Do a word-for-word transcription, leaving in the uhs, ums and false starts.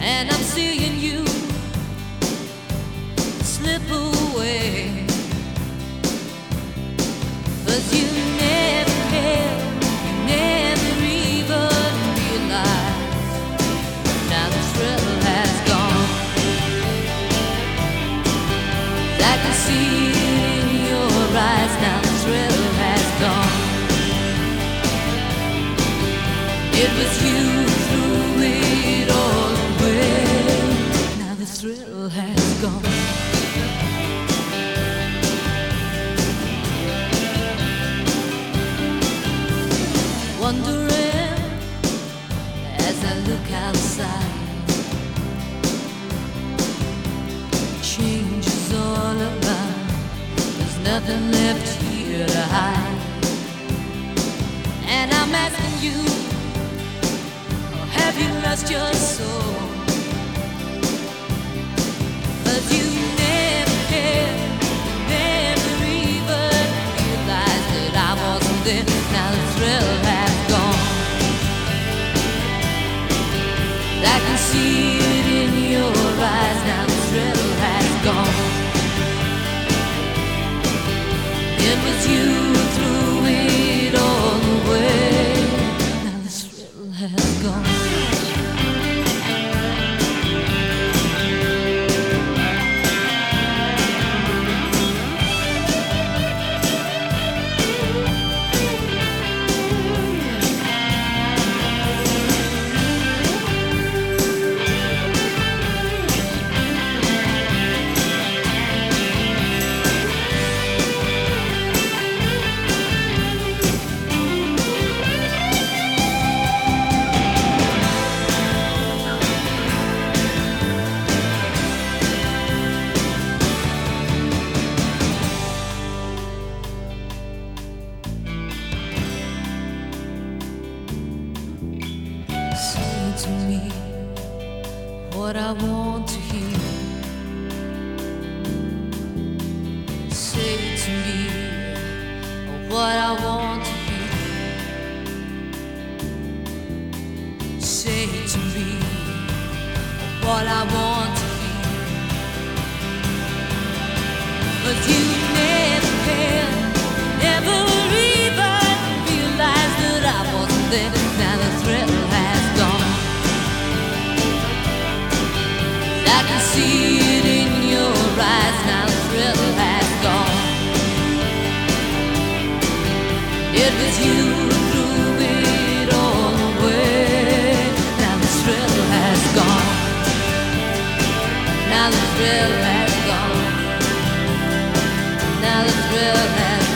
and I'm seeing you slip away. 'Cause you never cared, you never even realized. Now the thrill has gone. I can see it in your eyes. Now the thrill has gone. It was you who threw it all away. Now the thrill has gone. Wondering as I look outside, change is all around. There's nothing left here to hide. And I'm asking you, have you lost your soul? 'Cause you never cared, never even realized that I wasn't there. Now the thrill has gone. I can see it in your eyes. Now the thrill has gone. It was you who threw it all away. Now the thrill has gone. Say to me what I want to hear. Say to me what I want to hear. Say to me what I want to hear. 'Cause you never cared, never even realized that I wasn't there. Now the thrill has gone. I can see it in your eyes. Now the thrill has gone. It was you who threw it all away. Now the thrill has gone. Now the thrill has gone. Now the thrill has gone.